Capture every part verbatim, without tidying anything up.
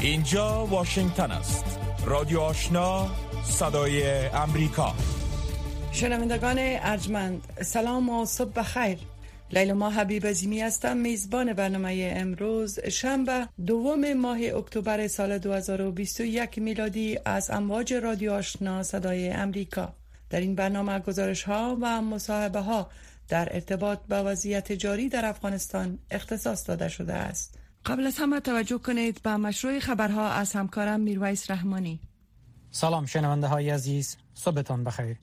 اینجا واشنگتن است. رادیو آشنا، صدای امریکا. شنوندگان ارجمند، سلام و صبح بخیر. لیلا حبیب عظیمی هستم، میزبان برنامه امروز شنبه دوم ماه اکتبر سال دو هزار و بیست و یک میلادی از امواج رادیو آشنا صدای امریکا. در این برنامه گزارش ها و مصاحبه ها در ارتباط با وضعیت جاری در افغانستان اختصاص داده شده است. قبل از همه توجه کنید به مشروع خبرها از همکارم میرویس رحمانی. سلام شنونده های عزیز، صبحتان بخیر.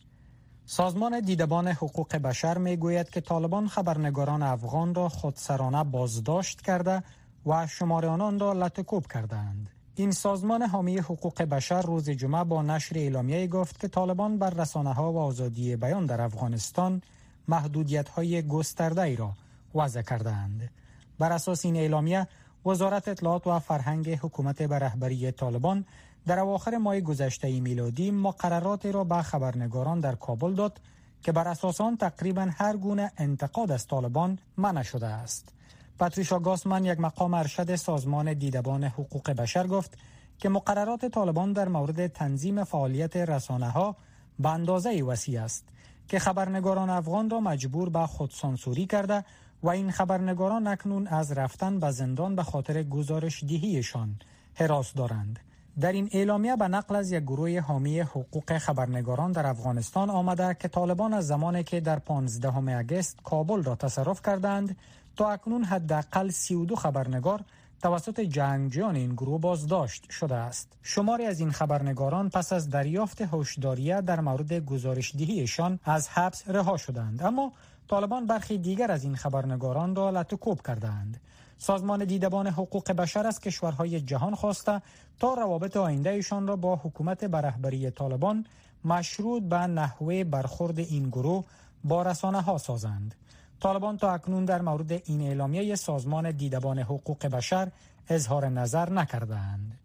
سازمان دیدبان حقوق بشر می گوید که طالبان خبرنگاران افغان را خودسرانه بازداشت کرده و شمار آنان را لطکوب کردند. این سازمان حامی حقوق بشر روز جمعه با نشر اعلامیه گفت که طالبان بر رسانه ها و آزادی بیان در افغانستان محدودیت های گسترده ای را وضع کردند. بر اساس این اعلامیه، وزارت اطلاعات و فرهنگ حکومت به رهبری طالبان در اواخر ماه گذشته میلادی مقرراتی را به خبرنگاران در کابل داد که بر اساس آن تقریبا هر گونه انتقاد از طالبان منع شده است. پاتریشا گاسمن، یک مقام ارشد سازمان دیدبان حقوق بشر، گفت که مقررات طالبان در مورد تنظیم فعالیت رسانه‌ها به اندازه وسیع است که خبرنگاران افغان را مجبور به خودسانسوری کرده و این خبرنگاران اکنون از رفتن به زندان به خاطر گزارش دهیشان هراس دارند. در این اعلامیه به نقل از یک گروه حامی حقوق خبرنگاران در افغانستان آمده که طالبان از زمانی که در پانزدهم اگست کابل را تصرف کردند تا اکنون حداقل سی و دو خبرنگار توسط جنگجویان این گروه بازداشت شده است. شماری از این خبرنگاران پس از دریافت هشداریه در مورد گزارش دهیشان از حبس رها شدند، اما طالبان برخی دیگر از این خبرنگاران را لطکوب کردند. سازمان دیدبان حقوق بشر از کشورهای جهان خواسته تا روابط آیندهشان را با حکومت به رهبری طالبان مشروط به نحوه برخورد این گروه با رسانه ها سازند. طالبان تا اکنون در مورد این اعلامیه سازمان دیدبان حقوق بشر اظهار نظر نکردند.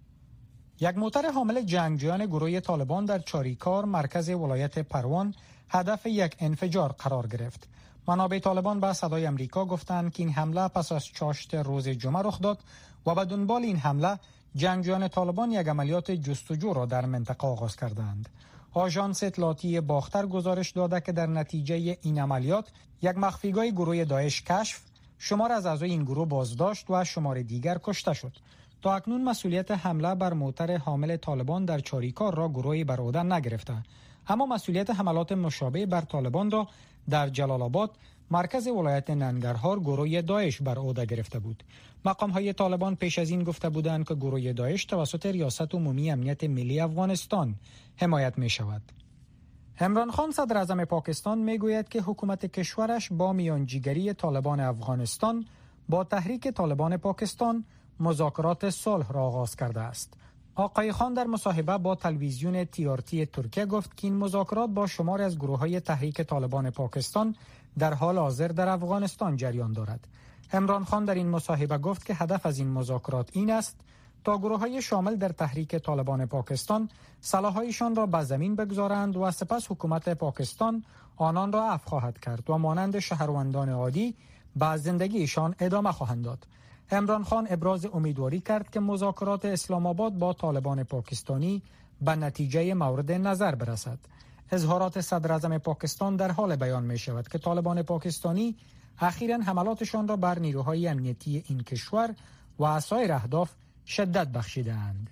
یک موتر حامل جنگجویان گروه طالبان در چاریکار، مرکز ولایت پروان، هدف یک انفجار قرار گرفت. منابع طالبان به صدای امریکا گفتند که این حمله پس از چاشت روز جمعه رخ داد و به دنبال این حمله جنگجویان طالبان یک عملیات جستجو را در منطقه آغاز کردند. آژانس اطلاعاتی باختر گزارش داده که در نتیجه این عملیات یک مخفیگاه گروه داعش کشف، شمار از اعضای این گروه بازداشت و شمار دیگر کشته شد. تا اکنون مسئولیت حمله بر موتر حامل طالبان در چاریکار را گروهی بر عهده نگرفته، اما مسئولیت حملات مشابه بر طالبان را در جلال آباد، مرکز ولایت ننگرهار، گروه داعش بر عهده گرفته بود. مقام‌های طالبان پیش از این گفته بودند که گروه داعش توسط ریاست عمومی امنیت ملی افغانستان حمایت می شود. عمران خان، صدر اعظم پاکستان، می گوید که حکومت کشورش با میانجیگری طالبان افغانستان با تحریک طالبان پاکستان مذاکرات صلح را آغاز کرده است. آقای خان در مصاحبه با تلویزیون تی آر تی ترکیه گفت که این مذاکرات با شمار از گروه‌های تحریک طالبان پاکستان در حال حاضر در افغانستان جریان دارد. عمران خان در این مصاحبه گفت که هدف از این مذاکرات این است تا گروه‌های شامل در تحریک طالبان پاکستان سلاح‌هایشان را به زمین بگذارند و سپس حکومت پاکستان آنان را عفو خواهد کرد و مانند شهروندان عادی به زندگیشان ادامه خواهند داد. عمران خان ابراز امیدواری کرد که مذاکرات اسلام آباد با طالبان پاکستانی به نتیجه مورد نظر برسد. اظهارات صدر اعظم پاکستان در حال بیان می شود که طالبان پاکستانی اخیراً حملاتشان را بر نیروهای امنیتی این کشور و سایر اهداف شدت بخشیدند.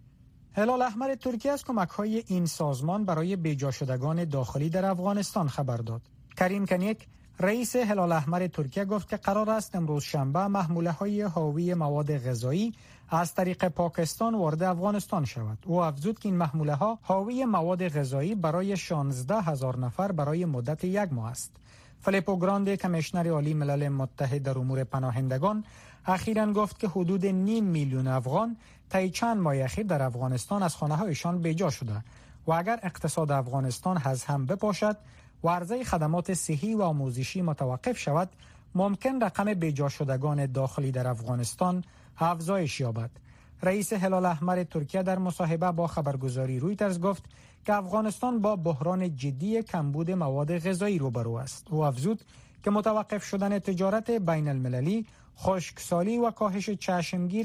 هلال احمر ترکیه از کمک‌های این سازمان برای بیجا شدگان داخلی در افغانستان خبر داد. کریم کنیک، رئیس هلال احمر ترکیه، گفت که قرار است امروز شنبه محموله‌های حاوی مواد غذایی از طریق پاکستان وارد افغانستان شود. او افزود که این محموله‌ها حاوی مواد غذایی برای شانزده هزار نفر برای مدت یک ماه است. فلیپو گراندی، کمیشنر عالی ملل متحد در امور پناهندگان، اخیراً گفت که حدود نیم میلیون افغان طی چند ماه اخیر در افغانستان از خانه‌هایشان بیجا شده و اگر اقتصاد افغانستان از هم بپاشد و عرضه خدمات صحی و آموزشی متوقف شود، ممکن رقم بیجا شدگان داخلی در افغانستان افزایش یابد. رئیس هلال احمر ترکیه در مصاحبه با خبرگزاری رویترز گفت که افغانستان با بحران جدی کمبود مواد غذایی روبرو است. او افزود که متوقف شدن تجارت بین المللی، خشکسالی و کاهش چشمگیر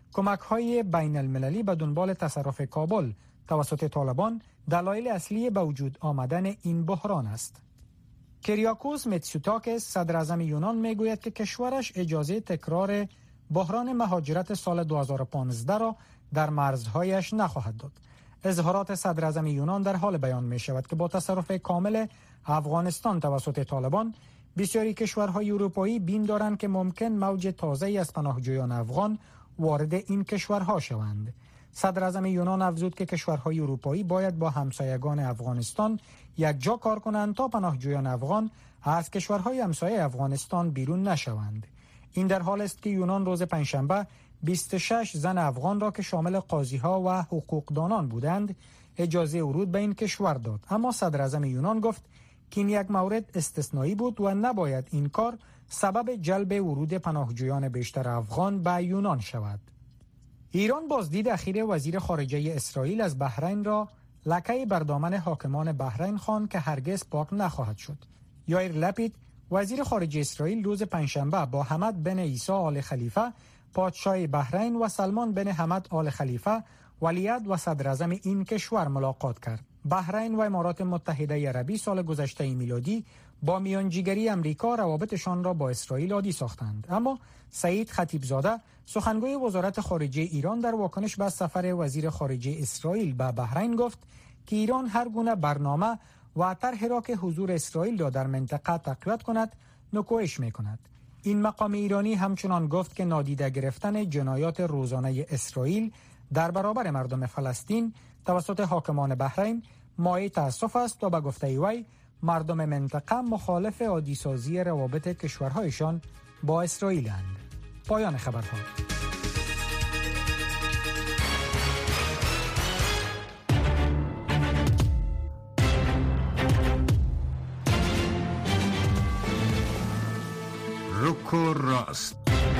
کمک‌های بین المللی به دنبال تصرف کابل توسط طالبان دلایل اصلی به وجود آمدن این بحران است. کریاکوس میتسوتاکس صدر اعظم یونان میگوید که کشورش اجازه تکرار بحران مهاجرت سال دو هزار و پانزده را در مرزهایش نخواهد داد. اظهارات صدر اعظم یونان در حال بیان می شود که با تصرف کامل افغانستان توسط طالبان، بسیاری کشورهای اروپایی بیم دارند که ممکن موج تازه‌ای از پناهجویان افغان وارد این کشورها شوند. صدر اعظم یونان افزود که کشورهای اروپایی باید با همسایگان افغانستان یک جا کار کنند تا پناهجویان افغان از کشورهای همسایه افغانستان بیرون نشوند. این در حال است که یونان روز پنجشنبه بیست و شش زن افغان را که شامل قاضی‌ها و حقوقدانان بودند اجازه ورود به این کشور داد، اما صدر اعظم یونان گفت که این یک مورد استثنایی بود و نباید این کار سبب جلب ورود پناهجویان بیشتر افغان به یونان شود. ایران بازدید اخیر وزیر خارجه اسرائیل از بحرین را لکه بر دامن حاکمان بحرین خواند که هرگز پاک نخواهد شد. یائیر لپید وزیر خارجه اسرائیل روز پنجشنبه با حمد بن عیسی آل خلیفه پادشاه بحرین و سلمان بن حمد آل خلیفه ولیعهد و صدر اعظم این کشور ملاقات کرد. بحرین و امارات متحده عربی سال گذشته میلادی با میانجیگری امریکا روابطشان را با اسرائیل عادی ساختند، اما سعید خطیبزاده سخنگوی وزارت خارجه ایران در واکنش به سفر وزیر خارجه اسرائیل به بحرین گفت که ایران هر گونه برنامه و طرحی را که حضور اسرائیل را در منطقه تقویت کند نکوهش می‌کند. این مقام ایرانی همچنان گفت که نادیده گرفتن جنایات روزانه اسرائیل در برابر مردم فلسطین توسط حاکمان بحرین مایه تأسف است و به گفته وی مردم منطقه مخالف عادی‌سازی روابط کشورهایشان با اسرائیل اند. پایان خبرها. رک و راست،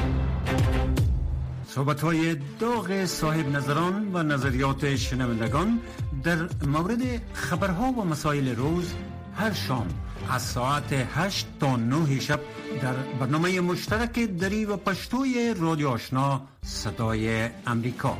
صحبت‌های داغ صاحب نظران و نظریات شنوندگان در مورد خبرها و مسائل روز هر شام از ساعت هشت تا نه شب در برنامه مشترک دری و پشتوی رادیو آشنا صدای امریکا.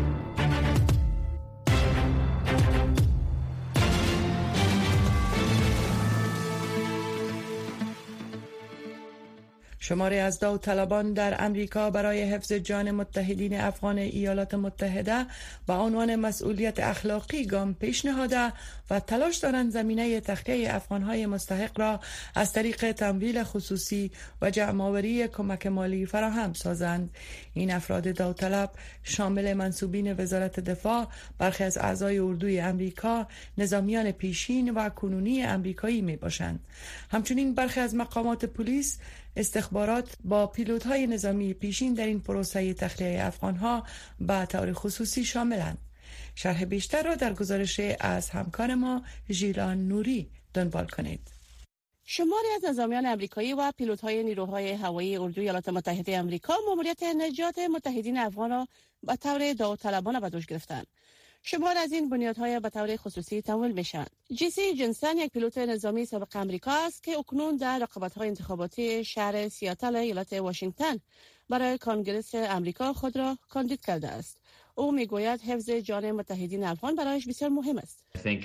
شماری از داوطلبان در امریکا برای حفظ جان متحدین افغان ایالات متحده به عنوان مسئولیت اخلاقی گام پیش نهاده و تلاش دارند زمینه تخلیه افغانهای مستحق را از طریق تمویل خصوصی و جمع‌آوری کمک مالی فراهم سازند. این افراد داوطلب شامل منصوبین وزارت دفاع، برخی از اعضای اردوی امریکا، نظامیان پیشین و کنونی امریکایی می باشند. همچنین برخی از مقامات پلیس استخبارات با پیلوت‌های نظامی پیشین در این پروسه تخلیه افغان‌ها به طور خصوصی شاملند. شرح بیشتر را در گزارش از همکار ما ژیلان نوری دنبال کنید. شماری از نظامیان امریکایی و پیلوت‌های نیروهای هوایی اردوی ایالات متحده آمریکا ماموریت نجات متحدین افغان را به طور داوطلبانه به دوش گرفتند. شمار از این بنیادهای به طور خصوصی تمویل میشوند. جیسی جنسن یک پیلوت نظامی سابق آمریکا است که اکنون در رقابت‌های انتخاباتی شهر سیاتل ایالت واشنگتن برای کنگره آمریکا خود را کاندید کرده است. او میگوید حفظ جان متحدین افغان برایش بسیار مهم است.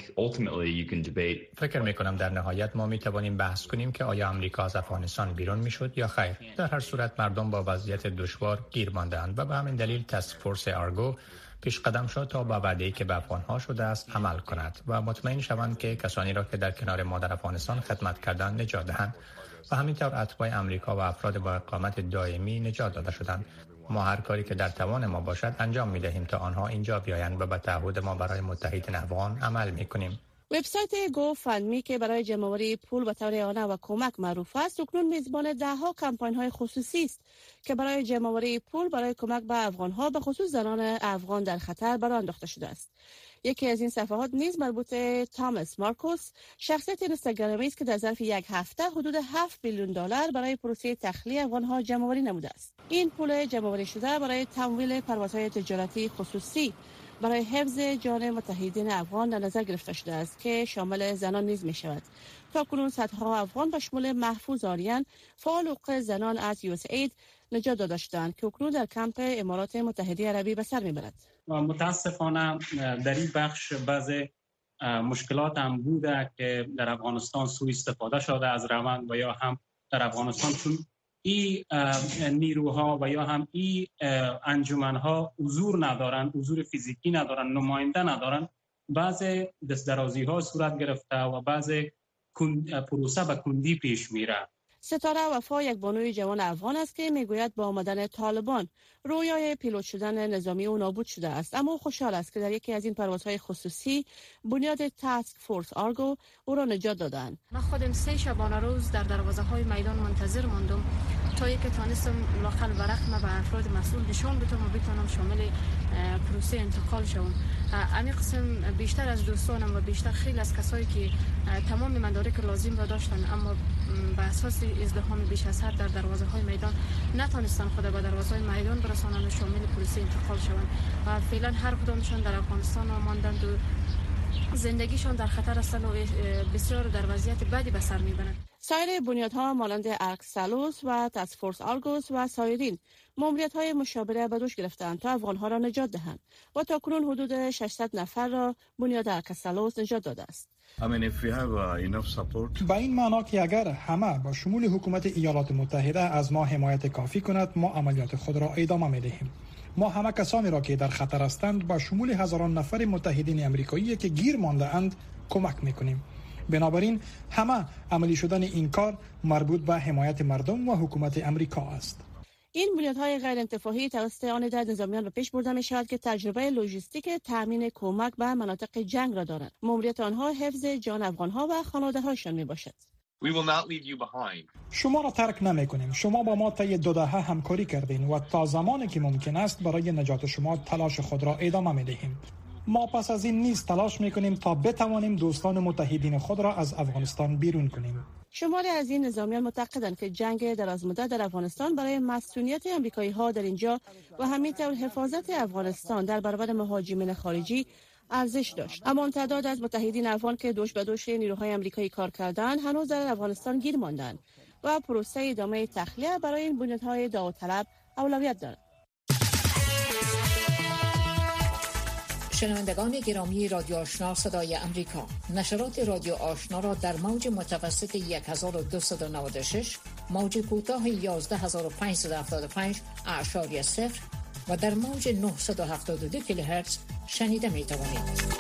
فکر میکنم در نهایت ما میتوانیم بحث کنیم که آیا امریکا از افغانستان بیرون میشد یا خیر. در هر صورت مردم با وضعیت دشوار گیر مانده‌اند و به همین دلیل تاسک فورس آرگو پیش قدم شد تا با وعده‌ای که به افغان‌ها شده است عمل کند و مطمئن شوند که کسانی را که در کنار ما در افغانستان خدمت کردند نجات دهند و همینطور اتباع امریکا و افراد با اقامت دائمی نجات داده شدند. ما هر کاری که در توان ما باشد انجام می‌دهیم تا آنها اینجا بیایند و به تعهد ما برای متحدین افغان عمل می‌کنیم. وبسایت گو فندمی که برای جمع‌آوری پول به طور اعانه و کمک معروف است، اکنون میزبان ده‌ها کمپاین‌های خصوصی است که برای جمع‌آوری پول برای کمک به افغان‌ها به خصوص زنان افغان در خطر برآورده انداخته شده است. یکی از این صفحات نیز مربوط به تامس مارکوس، شخصیت اینستاگرامی است که در ظرف یک هفته حدود هفت میلیون دلار برای پروسه تخلیه افغان‌ها جمع‌آوری نموده است. این پول جمع‌آوری شده برای تمویل پروازهای تجارتی خصوصی برای حفظ جان متحدین افغان در نظر گرفته شده است که شامل زنان نیز می شود. تا کنون صدها افغان به شمول محفوظ آریان فعال حقوق زنان از یو اس اید نجات داده شدند که اکنون در کمپ امارات متحده عربی به سر میبرد. متاسفانه در این بخش بعض مشکلات هم بوده که در افغانستان سوء استفاده شده از روند و یا هم در افغانستان چون این نیروها و یا هم این انجمنها حضور ندارن، حضور فیزیکی ندارن، نماینده ندارن، بعض دستدرازی ها صورت گرفته و بعض پروسه به کندی پیش میره. ستاره وفا یک بانوی جوان افغان است که میگوید با آمدن طالبان رویای پیلوت شدن نظامی او نابود شده است، اما خوشحال است که در یکی از این پروازهای خصوصی بنیاد تاسک فورس آرگو او را نجات دادند. من خودم سه شبانه روز در دروازه های میدان منتظر ماندم تا اینکه تانستم لاقل ورقم به افراد مسئول نشان بدم و بتونم شامل پروسه انتقال شوم. امی قسم بیشتر از دوستانم و بیشتر خیلی از کسایی که تمام مدارک لازم را داشتن اما به اساس ازدحام بیش از حد در دروازه های میدان نتونستن خود به دروازه های میدان برسانند و شامل پلیس انتقال شوند و فعلا هر کدامشان در افغانستان ماندند و زندگیشان در خطر هستند و بسیار در وضعیت بدی به سر میبرند. سایر بنیادها مانند ارکسالوس و تاسک فورس آرگوس و سایرین ماموریت‌های مشابه به دوش گرفتند تا افغان‌ها را نجات دهند و تاکنون حدود ششصد نفر را بنیاد ارکسالوس نجات داده است. با این معنا که اگر همه با شمول حکومت ایالات متحده از ما حمایت کافی کند، ما عملیات خود را ادامه می‌دهیم. ما همه کسانی را که در خطر هستند با شمول هزاران نفر متحدین آمریکایی که گیر مانده اند کمک می‌کنیم. بنابراین همه عملی شدن این کار مربوط به حمایت مردم و حکومت امریکا است. این بنیادهای غیر انتفاعی توسط آن عدد نظامیان به پیش برده می شود که تجربه لوجستیک تامین کمک به مناطق جنگ را دارند. ماموریت آنها حفظ جان افغانها و خانواده‌هایشان می باشد. شما را ترک نمی کنیم. شما با ما طی دو دهه همکاری کردین و تا زمانی که ممکن است برای نجات شما تلاش خود را ادامه می دهیم. ما پس از این نیز تلاش می کنیم تا بتوانیم دوستان متحدین خود را از افغانستان بیرون کنیم. شماری از این نظامیان معتقدند که جنگ درازمدت در افغانستان برای مسئولیت آمریکایی ها در اینجا و همینطور حفاظت افغانستان در برابر مهاجمین خارجی ارزش داشت. اما تعداد از متحدین افغان که دوش به دوش نیروهای آمریکایی کار کردند هنوز در افغانستان گیر ماندند و پروسه ادامه تخلیه برای این بنیادهای داوطلب اولویت دارد. شنوندگان گرامی رادیو آشنا صدای امریکا، نشرات رادیو آشنا را در موج متوسط هزار و دویست و نود و شش، موج کوتاه یازده هزار و پانصد و هفتاد و پنج اعشاری صفر و در موج نهصد و هفتاد و دو کیلوهرتز شنیده می توانید.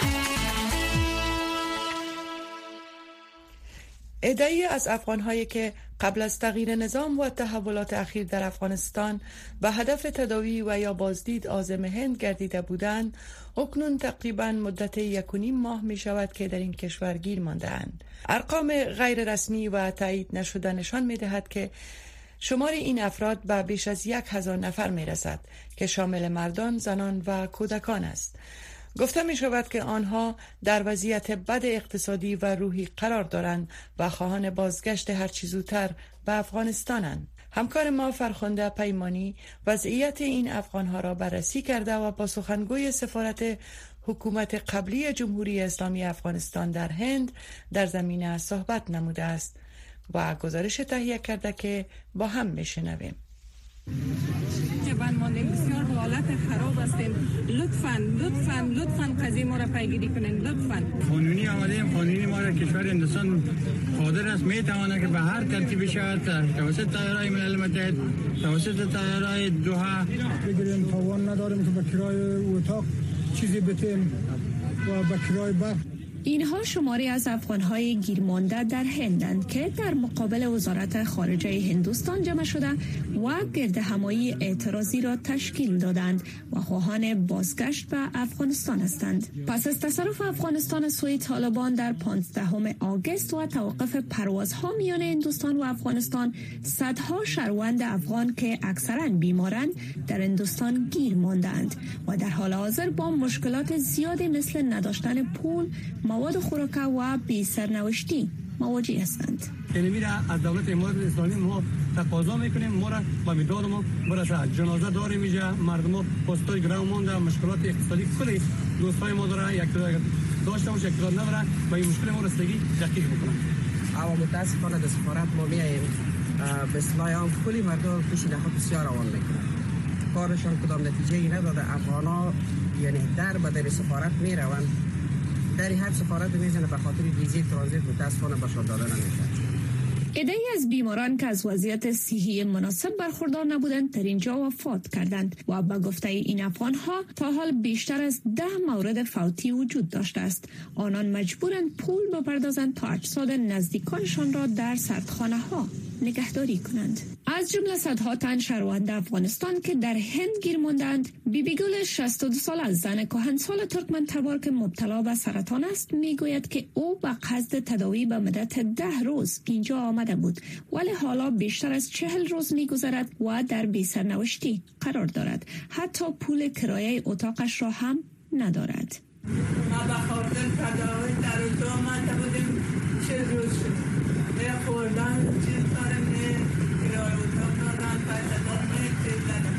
عده‌ای از افغان‌هایی که قبل از تغییر نظام و تحولات اخیر در افغانستان به هدف تداوی و یا بازدید عازم هند گردیده بودند، اکنون تقریباً مدت یک و نیم ماه می شود که در این کشور گیر مانده‌اند. ارقام غیر رسمی و تایید نشده نشان می دهد که شمار این افراد به بیش از یک هزار نفر می رسد که شامل مردان، زنان و کودکان است. گفته می شود که آنها در وضعیت بد اقتصادی و روحی قرار دارند و خواهان بازگشت هر چه زودتر به افغانستانند. همکار ما فرخنده پیمانی وضعیت این افغانها را بررسی کرده و با سخنگوی سفارت حکومت قبلی جمهوری اسلامی افغانستان در هند در زمینه صحبت نموده است و گزارش تهیه کرده که با هم میشنویم. جوان مانده بسیار حالت خراب هستیم. لطفاً لطفاً لطفاً قضیه ما را پیگیری کنین. لطفاً قانونی آمدیم، قانونی ما را کشور هندوستان قادر است میتواند که به هر ترتیبی شود توسط طیاره‌های ملل متحد، توسط طیاره‌های دوحه بگیریم. توان نداریم که به کرای اتاق چیزی بتیم و به کرای برق. اینها شماری از افغان‌های گیرمانده در هندند که در مقابل وزارت خارجه هندوستان جمع شده و گردهمایی اعتراضی را تشکیل دادند و خواهان بازگشت به افغانستان هستند. پس از تصرف افغانستان از سوی طالبان در پانزدهم آگوست و توقف پروازها میان هندوستان و افغانستان، صدها شهروند افغان که اکثراً بیمارند در هندوستان گیر ماندند و در حال حاضر با مشکلات زیادی مثل نداشتن پول، مواد خوراک و بی سرنوشتی مواجه هستند. یعنی میره از دولت امارات اسلامی ما تقاضا میکنیم ما را با مداد ما برسه. جنازه داره میشه، مردم پستای گرام مونده، مشکلات اقتصادی کلی دوستای ما داره، یک داشته باشه یک نداره و این مشکل ما رسیدگی دقیق بکنن. اما متاسفانه در سفارت ما میاییم به اصطلاح هم کلی مردم پیش نخود بسیار روان میکنن، کارشان کدام نتیجه ای نداده. افغانا یعنی در به در سفارت میروند، در هر سفارت میزنه به خاطر ویزی ترانزیت متاسفانه بشار دادن نمیشه. عده‌ای از بیماران که از وضعیت صحی مناسب برخوردار نبودند در اینجا وفات کردند و به گفته این افغان‌ها تا حال بیشتر از ده مورد فوتی وجود داشته است. آنان مجبورند پول بپردازند تا اجساد نزدیکانشان را در سردخانه ها نگهداری کنند. از جمله صدها تن شهروند افغانستان که در هند گیر ماندند، بیبی گل شصت و دو ساله زن کهنسال ترکمن تبار که مبتلا به سرطان است میگوید که او به قصد تداوی به مدت ده روز اینجا آمده بود، ولی حالا بیشتر از چهل روز میگذرد و در بی سرنوشتی قرار دارد. حتی پول کرایه اتاقش را هم ندارد. ما به خاطر تداوی در اتاق آمده بودیم، چه روز شد به خوردن چیز دارم نه کرایه اتاق دادن پیدا دادن چیز دادن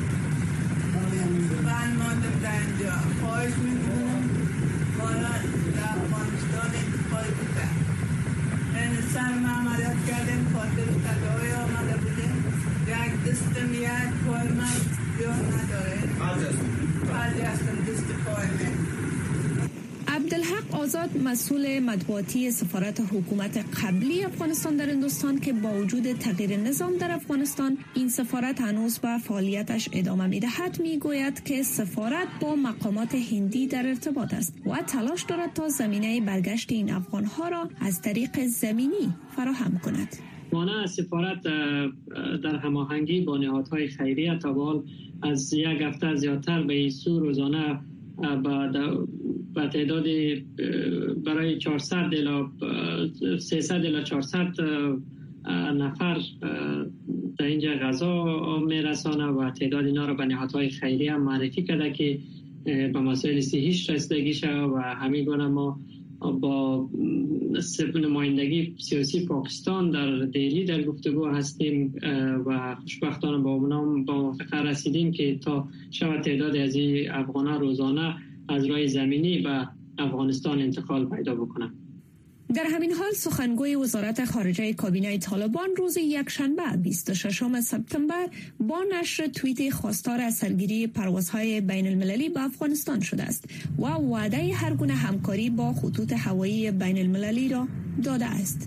من ماندم در اینجا. خواهش میکنم ما را در افغانستان انتقال بده. این سر ما عملیات کردیم، خاطر تداوی آمده بودیم، یک دستم یک پای من جا نداره، بعضی هستم دست پای من. عبدالحق آزاد مسئول مطبوعاتی سفارت حکومت قبلی افغانستان در هندوستان که با وجود تغییر نظام در افغانستان این سفارت هنوز به فعالیتش ادامه می‌دهد میگوید که سفارت با مقامات هندی در ارتباط است و تلاش دارد تا زمینه برگشت این افغان‌ها را از طریق زمینی فراهم کند. مانع سفارت در هماهنگی با نهادهای خیریه تا به حال از یک هفته زیادتر به سو روزانه با تعداد برای چهارصد الی سیصد الی چهارصد نفر در اینجا غذا میرسانه و تعداد اینا رو به نهادهای خیریه معرفی کرده که به مسائل صحیش رسیدگی شود و همین گونه ما با نمایندگی سیاسی پاکستان در دهلی در گفتگو هستیم و خوشبختانه با اونام با موافقه رسیدیم که تا شود تعداد از این افغان‌ها روزانه از راه زمینی به افغانستان انتقال پیدا بکنند. در همین حال سخنگوی وزارت خارجه کابینه طالبان روز یکشنبه بیست و ششم سپتامبر با نشر توییت خواستار از سرگیری پروازهای بین المللی به افغانستان شده است و وعده هر گونه همکاری با خطوط هوایی بین المللی را داده است.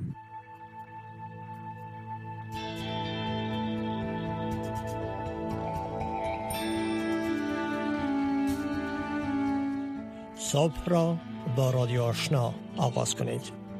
صبح را با رادیو آشنا آغاز کنید.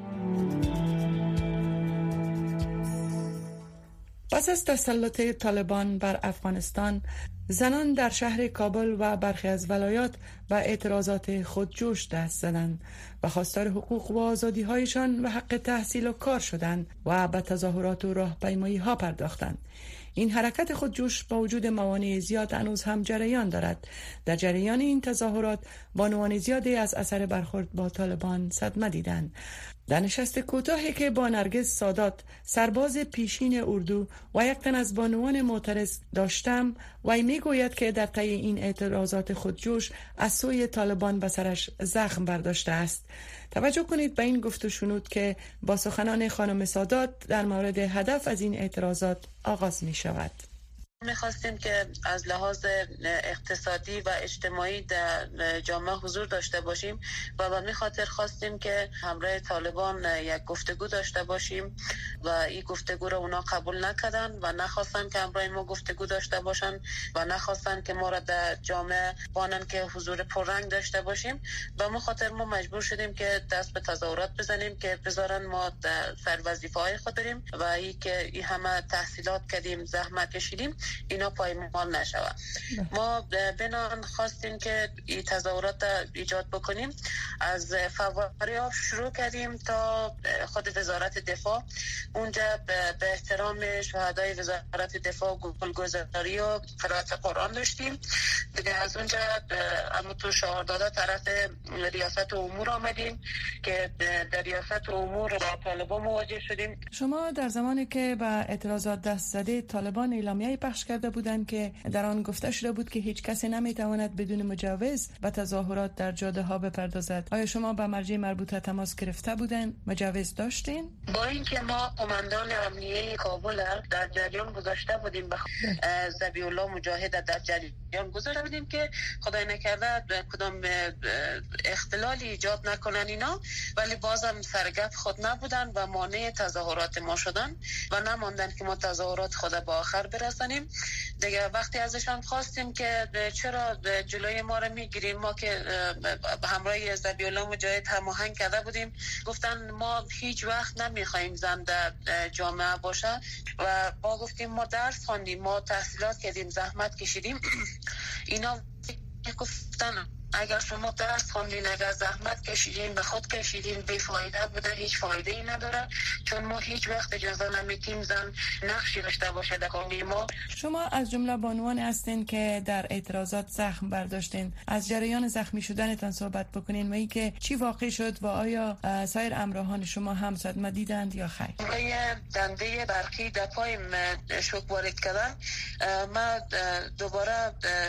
پس از تسلط طالبان بر افغانستان، زنان در شهر کابل و برخی از ولایات به اعتراضات خودجوش دست زدند و خواستار حقوق و آزادی‌هایشان و حق تحصیل و کار شدند و به تظاهرات و راهپیمایی‌ها پرداختند. این حرکت خودجوش با وجود موانع زیاد هنوز هم جریان دارد. در جریان این تظاهرات بانوان زیادی از اثر برخورد با طالبان صدمه دیدند. در نشست کوتاهی که با نرگس سادات، سرباز پیشین اردو و یک تن از بانوان معترض داشتم، وی میگوید که در طی این اعتراضات خودجوش از سوی طالبان به سرش زخم برداشته است. توجه کنید به این گفت و شنود که با سخنان خانم سادات در مورد هدف از این اعتراضات آغاز می شود. می‌خواستیم که از لحاظ اقتصادی و اجتماعی در جامعه حضور داشته باشیم و به خاطر خواستیم که همراه طالبان یک گفتگو داشته باشیم و این گفتگو را اونا قبول نکردن و نخواستن که همراه ما گفتگو داشته باشن و نخواستن که ما را در جامعه بانن که حضور پررنگ داشته باشیم. به ما خاطر ما مجبور شدیم که دست به تظاهرات بزنیم که بذارن ما سر وظیفه‌های خود داریم و این که این همه تحصیلات کردیم، زحمت کشیدیم، اینا پایمال نشود. ما بنان خواستیم که این تظاهرات ایجاد بکنیم. از فوریه شروع کردیم تا خود وزارت دفاع. اونجا به احترام شهدای وزارت دفاع گلگذاری و قرائت قرآن داشتیم دیگه از اونجا اما تو شهرداده طرف ریاست امور آمدیم که در ریاست امور با طالبان مواجه شدیم. شما در زمانی که با اعتراضات دست زده طالبان اعلامیه پخش کرده بودند که در آن گفته شده بود که هیچ کسی نمیتواند بدون مجوز به تظاهرات در جاده ها بپردازد، آیا شما با مرجع مربوطه تماس گرفته بودن؟ مجوز داشتین؟ با اینکه ما قماندان امنیه کابل در جریان گذاشته بودیم، به ذبیح الله مجاهد در جریان گذاشته بودیم که خدای نکرده کدام اختلالی ایجاد نکنن اینا، ولی بازم سرگپ خود نبودن و مانع تظاهرات ما شدن و نماندن که ما تظاهرات خود با آخر برسانیم. دیگه وقتی ازشان خواستیم که چرا جلوی ما رو میگیریم، ما که به همراه ذبیح الله مجاهد هماهنگ کرده بودیم، گفتن ما هیچ وقت نمیخوایم زن در جامعه باشه و ما گفتیم ما درس خواندیم، ما تحصیلات کردیم، زحمت کشیدیم. اینا گفتن اگر شما درس خوندین، اگر زحمت کشیدین، به خود کشیدین، بی‌فایده بوده، هیچ فایده ای نداره، چون ما هیچ وقت اجازه نمیدیم زن نقشی داشته باشه در کار ما. شما از جمله بانوان هستین که در اعتراضات زخم برداشتین، از جریان زخمی شدنتان صحبت بکنین و اینکه چی واقع شد و آیا سایر همراهان شما هم صدمه دیدند یا خیر؟ روی دنده برقی در پایم شوک وارد کردن، من دوباره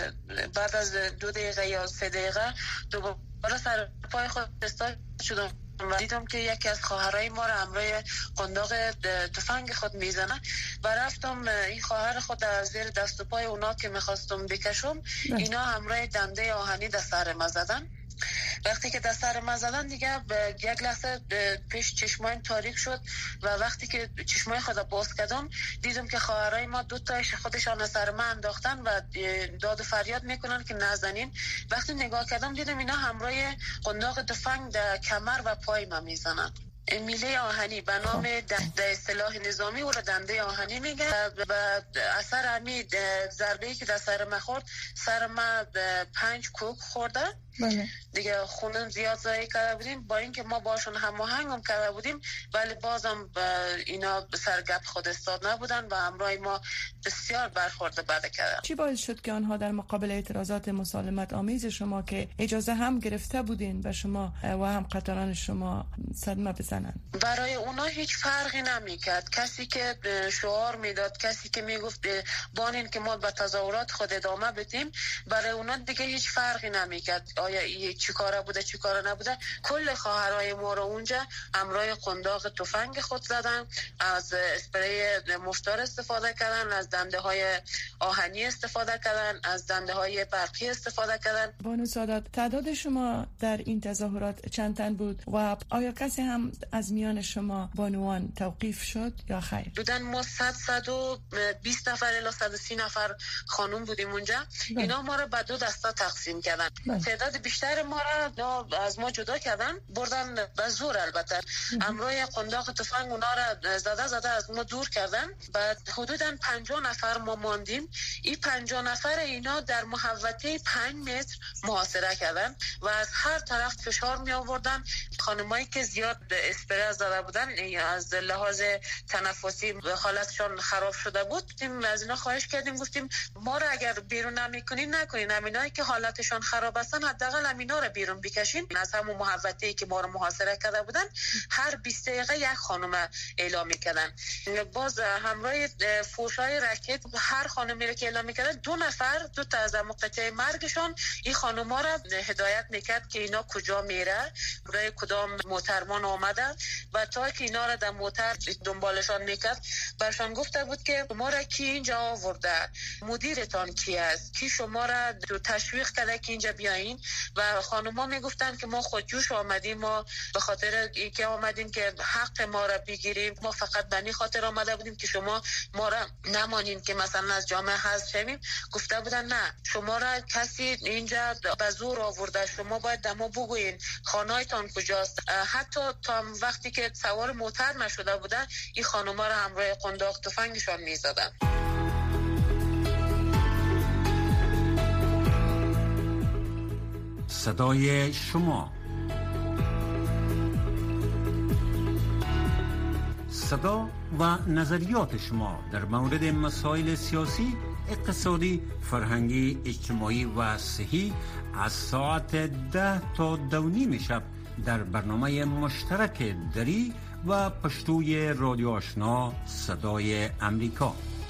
بعد از دو دقیقه یا سه دقیقه دوباره سر پای خود استاد شدم و دیدم که یکی از خواهرای ما را همراه قنداق تفنگ خود میزنه و رفتم این خواهر خود از زیر دست و پای اونا که میخواستم بکشم، اینا همراه دنده آهنی در سر ما زدن. وقتی که دست سر ما زدن دیگه یک لحظه پیش چشمایم تاریک شد و وقتی که چشمای خود باز کردم دیدم که خواهرای ما دو تایش خودشان سر من انداختن و داد و فریاد میکنن که نزنین. وقتی نگاه کردم دیدم اینا همراه قنداق تفنگ در کمر و پای ما میزنن. میله آهنی به نام در اصطلاح نظامی او را دنده آهنی میگه و اثر همین ضربه‌ای که در سر من خورد، سر من پنج کوک خورده. بله. دیگه خونم زیاد ضایع کرده بودیم، با اینکه ما باشون هماهنگ هم کرده بودیم ولی بازم اینا سرگپ خود استاد نبودن و همراه ما بسیار برخورد بد کردن. چی باعث شد که آنها در مقابل اعتراضات مسالمت آمیز شما که اجازه هم گرفته بودین و شما و هم قطاران شما صدمه بزنن؟ برای اونا هیچ فرقی نمیکرد. کسی که شعار میداد، کسی که میگفت بانین که ما به تظاهرات خود ادامه بدیم، برای اونا دیگه هیچ فرقی نمیکرد آیا این چی کاره بوده چی کاره نبوده. کل خواهرای ما رو اونجا همراه قنداق تفنگ خود زدن، از اسپری مفتار استفاده کردن، از دنده های آهنی استفاده کردن، از دنده های برقی استفاده کردن. بانو سادات، تعداد شما در این تظاهرات چند تن بود و آیا کسی هم از میان شما بانوان توقیف شد یا خیر؟ بودن ما صد صد و بیست نفر الی صد و سی نفر خانم بودیم اونجا. بله. اینا ما رو به دو دسته تقسیم کردن. بله. تعداد بیشتر ما را از ما جدا کردن، بردن به زور. البته همراه قنداق تفنگ اونا را زده زده از ما دور کردن. بعد حدوداً پنجاه نفر ما ماندیم. این پنجاه نفر اینا در محوطه پنج متر محاصره کردن و از هر طرف فشار می آوردن. خانمایی که زیاد اسپری زده بودن، از لحاظ تنفسی حالتشان خراب شده بود، از اینا خواهش کردیم، گفتیم ما را اگر بیرون نمی‌کنین نکنین، همینایی که حالتشان خراب هستن حداقل همینا رو بیرون بکشین. از همون محوطه‌ای که ما رو محاصره کرده بودن هر بیست دقیقه یک خانم اعلام می‌کردن. باز همراه فوش‌های رکت هر خانمی رو که اعلام می‌کردن دو نفر دو تا از مقطع مرگشون این خانم‌ها رو هدایت می‌کرد که اینا کجا میره، برای کدام موترمان آمده و تا که اینا رو در موتر دنبالشان می‌کرد برشان گفته بود که ما را کی اینجا آورده، مدیرتان کی است، کی شما را تشویق کرده که اینجا بیاین. و خانوما میگفتن که ما خودجوش آمدیم، ما به خاطر اینکه آمدیم که حق ما را بگیریم، ما فقط به این خاطر آمده بودیم که شما ما را نمانین که مثلا از جامعه حذف شویم. گفته بودن نه، شما را کسی اینجا به زور آورده، شما باید دما بگوین خانه‌تان کجاست. حتی تا وقتی که سوار موتر نشده بودن این خانوما را همراه قنداق تفنگشان میزدن. صدای شما، صدا و نظریات شما در مورد مسائل سیاسی، اقتصادی، فرهنگی، اجتماعی و صحی از ساعت ده تا دو نیم شب در برنامه مشترک دری و پشتوی رادیو آشنا صدای امریکا.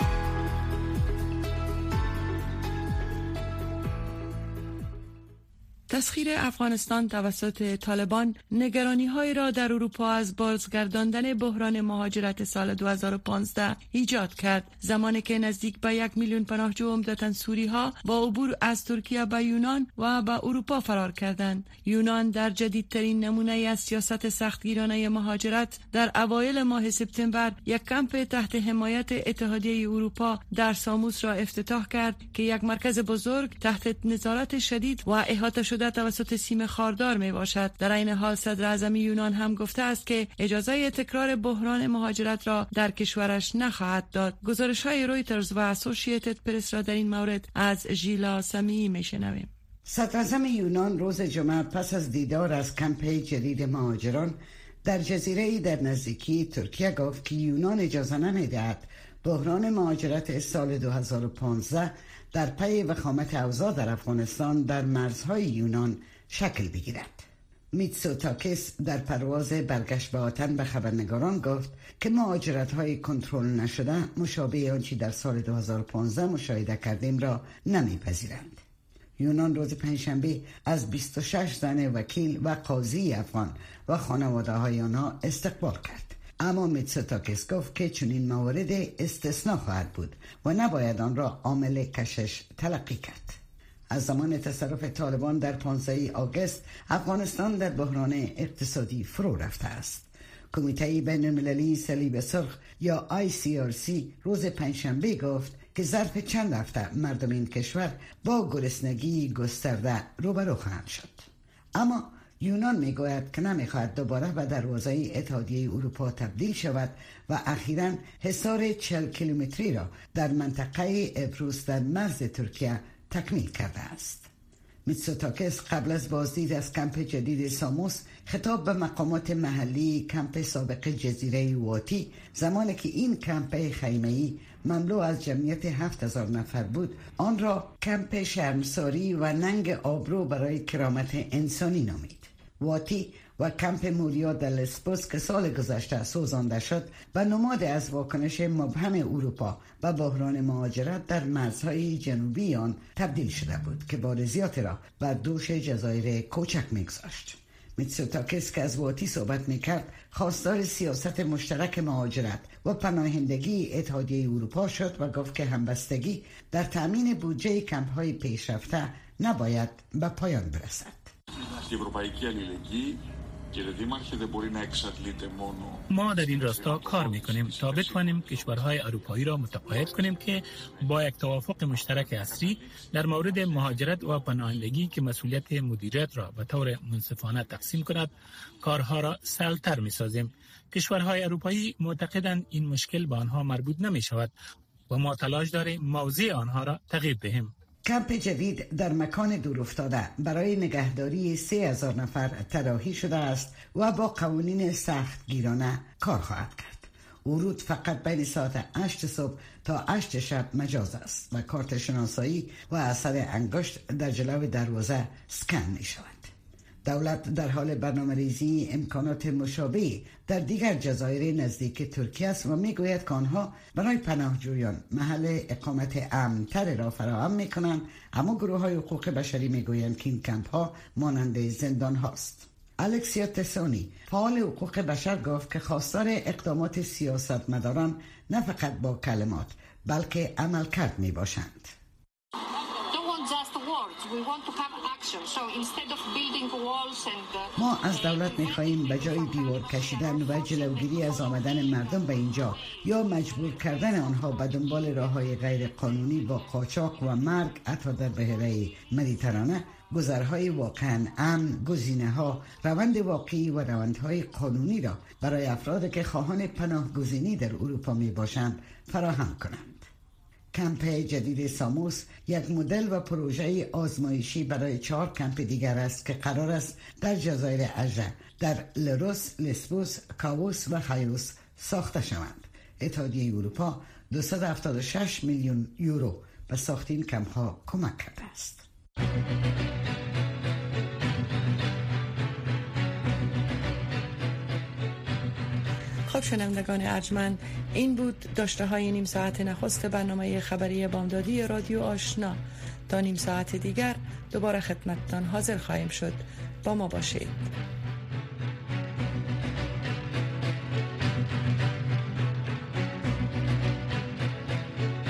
تسخیر افغانستان توسط طالبان نگرانی‌هایی را در اروپا از بازگرداندن بحران مهاجرت سال دو هزار و پانزده ایجاد کرد، زمانی که نزدیک به یک میلیون پناهجو عمدتاً سوری‌ها با عبور از ترکیه به یونان و به اروپا فرار کردند. یونان در جدیدترین نمونه از سیاست سختگیرانه مهاجرت در اوایل ماه سپتامبر یک کمپ تحت حمایت اتحادیه اروپا در ساموس را افتتاح کرد که یک مرکز بزرگ تحت نظارت شدید و احاطه شده توسط سیم خاردار می باشد. در این حال صدر اعظم یونان هم گفته است که اجازه تکرار بحران مهاجرت را در کشورش نخواهد داد. گزارش های رویترز و اسوسییتد پرس را در این مورد از ژیلا سمیعی می شنویم. صدر اعظم یونان روز جمعه پس از دیدار از کمپ جدید مهاجران در جزیره‌ای در نزدیکی ترکیه گفت که یونان اجازه نمی‌دهد بحران مهاجرت سال دو هزار و پانزده در پی وخامت اوضاع در افغانستان در مرزهای یونان شکل بگیرد. میتسوتاکیس در پرواز برگشت به وطن به خبرنگاران گفت که مهاجرت‌های کنترل نشده مشابه آنچه در سال دو هزار و پانزده مشاهده کردیم را نمی‌پذیرند. یونان روز پنجشنبه از بیست و شش زن وکیل و قاضی افغان و خانواده‌های آنها استقبال کرد. اما میتسوتاکیس گفت که چنین موارد استثناء خواهد بود و نباید آن را عامل کشش تلقی کرد. از زمان تصرف طالبان در پانزده آگوست افغانستان در بحران اقتصادی فرو رفته است. کمیته بین‌المللی صلیب سرخ یا آی سی آر سی روز پنجشنبه گفت که ظرف چند هفته مردم این کشور با گرسنگی گسترده روبرو خواهند شد. اما یونان میگوید که نمیخواهد دوباره به دروازه اتحادیه اروپا تبدیل شود و اخیراً حصار چهل کیلومتری را در منطقه ابروس در مرز ترکیه تکمیل کرده است. میتسوتاکیس قبل از بازدید از کمپ جدید ساموس خطاب به مقامات محلی کمپ سابق جزیره واتی، زمانی که این کمپ خیمه‌ای مملو از جمعیت هفت هزار نفر بود، آن را کمپ شرمساری و ننگ آبرو برای کرامت انسانی نامید. واتی و کمپ موریا در لسبوس که سال گذشته سوزانده شد و نماد از واکنش مبهم اروپا و بحران مهاجرت در مرزهای جنوبی آن تبدیل شده بود که بارزیات را بر دوش جزایر کوچک میگذاشت. میتسوتاکیس که از واتی صحبت میکرد خواستار سیاست مشترک مهاجرت و پناهندگی اتحادیه اروپا شد و گفت که همبستگی در تامین بودجه کمپ‌های پیشرفته نباید به پایان برسد. ما در این راستا کار میکنیم تا بتوانیم کشورهای اروپایی را متقاعد کنیم که با یک توافق مشترک عصری در مورد مهاجرت و پناهندگی که مسئولیت مدیریت را به طور منصفانه تقسیم کند، کارها را سهل‌تر میسازیم. کشورهای اروپایی معتقدند این مشکل به آنها مربوط نمی شود و ما تلاش داریم موضع آنها را تغییر دهیم. کمپ جدید در مکان دور افتاده برای نگهداری سه هزار نفر طراحی شده است و با قوانین سخت گیرانه کار خواهد کرد. ورود فقط بین ساعت هشت صبح تا هشت شب مجاز است و کارت شناسایی و اثر انگشت در جلو دروازه سکن می شود. دولت در حال برنامه‌ریزی امکانات مشابه در دیگر جزایر نزدیک ترکیه است و میگوید که آنها برای پناهجویان محل اقامت امن‌تر را فراهم میکنند، اما گروه‌های حقوق بشری میگویند که این کمپ‌ها مانند زندان هاست. الکسیا تسونی فعال حقوق بشر گفت که خواستار اقدامات سیاستمداران نه فقط با کلمات بلکه عملکرد میباشند. ما از دولت می‌خواهیم به جای دیوار کشیدن و جلوگیری از آمدن مردم به اینجا یا مجبور کردن آنها به دنبال راه‌های غیر قانونی با قاچاق و مرگ حتی در بحیره مدیترانه، گذرهای واقعاً امن، گزینه‌ها، روند واقعی و روندهای قانونی را برای افرادی که خواهان پناهگزینی در اروپا میباشند فراهم کنند. کمپ جدید ساموس یک مدل و پروژه آزمایشی برای چهار کمپ دیگر است که قرار است در جزایر اژه، در لروس، لسبوس، کاووس و خایوس ساخته شوند. اتحادیه اروپا دویست و هفتاد و شش میلیون یورو به ساخت این کمپ‌ها کمک کرده است. خب شنوندگان ارجمند، این بود داشته های نیم ساعت نخست برنامه خبری بامدادی رادیو آشنا. تا نیم ساعت دیگر دوباره خدمتتان حاضر خواهیم شد. با ما باشید.